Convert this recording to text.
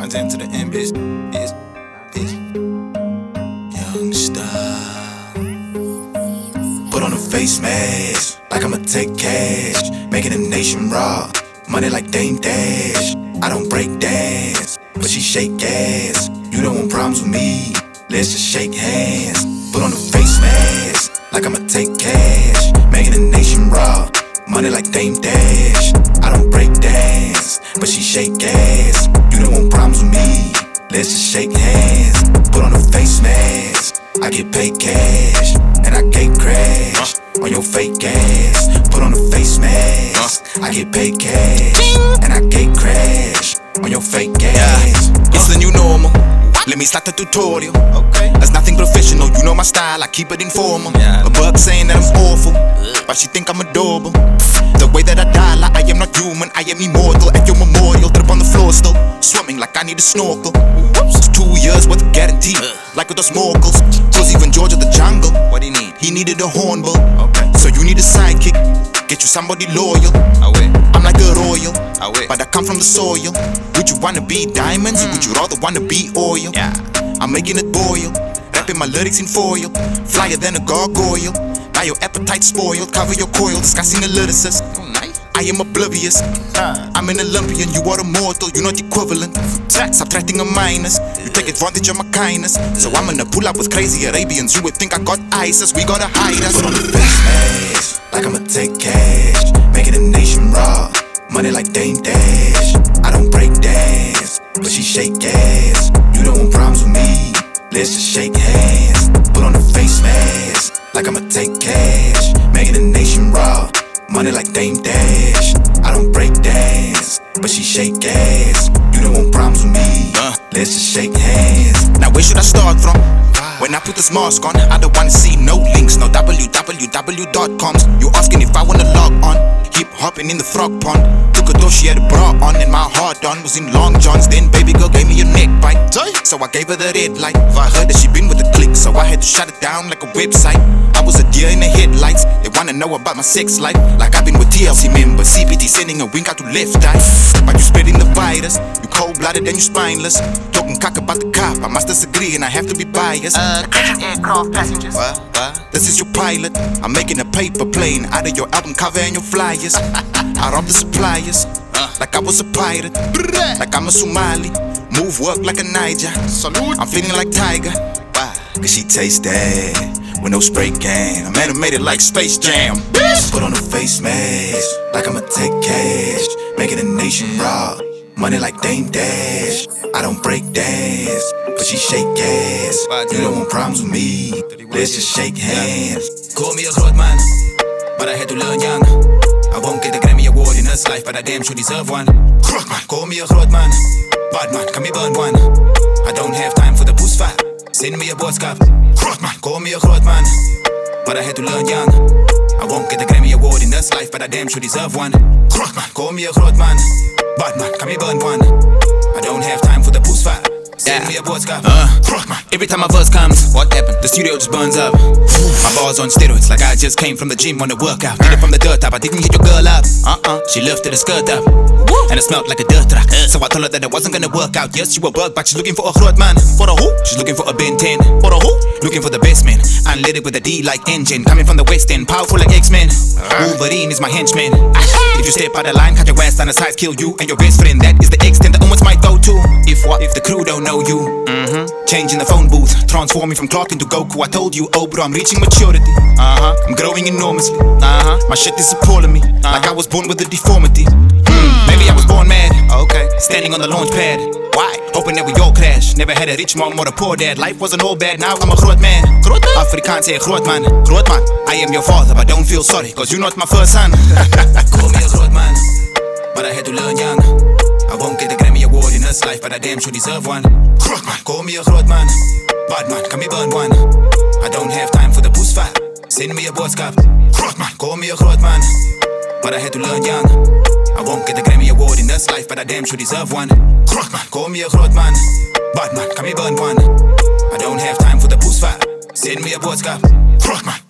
content to the end, bitch. Young star. Put on a face mask, like I'ma take cash. Making a nation raw, money like Dame Dash. I don't break dance, but she shake ass. You don't want problems with me, let's just shake hands. Put on a face mask, like I'ma take cash. Making a nation raw, money like Dame Dash. I don't break dance, but she shake ass. You don't want problems with me, let's just shake hands. Put on a face mask, I get paid cash, and I gate crash on your fake ass. Put on a face mask, I get paid cash, and I gate crash on your fake ass. It's the new normal. Let me start the tutorial. Okay. There's nothing professional, you know my style, I keep it informal. A bug saying that I'm awful, but she think I'm adorable. The way that I die, like I am not human, I am immortal. At your memorial, trip on the floor still, swimming like I need a snorkel. It's 2 years worth of guarantee, like with those mortals. Cause even George of the jungle, What do you need? he needed a hornbill. Okay. So you need a sidekick, get you somebody loyal. I wait. I'm like a royal, But but I come from the soil. Would you wanna be diamonds? Would you rather wanna be oil? Yeah. I'm making it boil, rapping my lyrics in foil. Flyer than a gargoyle, now your appetite spoiled. Cover your coil, discussing a lyricist. Oh, nice. I am oblivious, I'm an Olympian, you are a mortal, you're not equivalent. Subtracting a minus, you take advantage of my kindness. So I'm gonna pull up with crazy Arabians, you would think I got ISIS, we gotta hide us. Put on a face mask, like I'ma take cash. Making a nation raw, money like Dame Dash. I don't break dance, but she shake ass. You don't want problems with me, let's just shake hands. Put on a face mask, like I'ma take cash. Making a nation raw, money like Dame Dash. I don't break dance, but she shake ass. You don't want problems with me, let's just shake hands. Now where should I start from? When I put this mask on, I don't wanna see no links, no www.coms. You asking if I wanna log on, hip hopping in the frog pond. Took a door, she had a bra on, and my heart on was in long johns. Then baby girl gave me a neck bite, so I gave her the red light. I heard that she been with a click, so I had to shut it down like a website. I was a deer in the headlights, they wanna know about my sex life. Like I've been with TLC members, CBT sending a wink out to left eye. But you spreading the virus, you cold-blooded and you spineless. Talking cock about the cop, I must disagree and I have to be biased. Attention aircraft passengers. This is your pilot, I'm making a paper plane out of your album cover and your flyers. I robbed the suppliers, like I was a pirate, like I'm a Somali. Move work like a Niger, I'm feeling like Tiger. Cause she taste that with no spray can. I'm animated like Space Jam. Put on a face mask, like I'ma take cash. Making a nation raw, money like Dame Dash. I don't break dance, but she shake ass. You don't want problems with me, let's just shake hands. Call me a groot man, but I had to learn young. I won't get a Grammy award in this life, but I damn sure deserve one. Groot man, call me a groot man, bad man, can me burn one. I don't have time for the poes fight, send me a boodskap. Groot man, call me a groot man, but I had to learn young. I won't get a Grammy award in this life, but I damn sure deserve one. Groot man, call me a groot man, bad man, can me burn one. I don't have time for the poes fight, send me a boodskap. Every time my verse comes, what happened? The studio just burns up. My bars on steroids, like I just came from the gym on a workout. Did it from the dirt up, I didn't hit your girl up. She lifted her skirt up, and it smelled like a dirt truck. So I told her that it wasn't gonna work out. Yes, she will work, but she's looking for a groot man. For a who? She's looking for a Ben 10. For a who? Looking for the best man. Unleaded with a D like engine, coming from the West End, powerful like X-Men. Wolverine is my henchman. If you step out of line, cut your ass down the sides, kill you and your best friend. That is the extent that almost might go to. If what? If the crew don't know you. Changing the phone booth, transforming from Clark into Goku. I told you, oh bro, I'm reaching maturity. I'm growing enormously. My shit is appalling me, like I was born with a deformity. Maybe I was born mad. Okay, standing on the launch pad. Why? Hoping that we all crash. Never had a rich mom or a poor dad. Life wasn't all bad. Now I'm a groot man. Afrikaans say groot man. Groot man. I am your father, but don't feel sorry, cause you're not my first son. Call me a groot man, but I had to learn young. I won't get a Grammy award in this life, but I damn sure deserve one. Groot man, call me a groot man, bad man, can me burn one. I don't have time for the poes fight, send me a boodskap. Groot man, call me a groot man, but I had to learn young. I won't get a Grammy award in this life, but I damn sure deserve one. Groot man, call me a groot man, bad man, can me burn one. I don't have time for the poes fight, send me a boodskap. Groot man.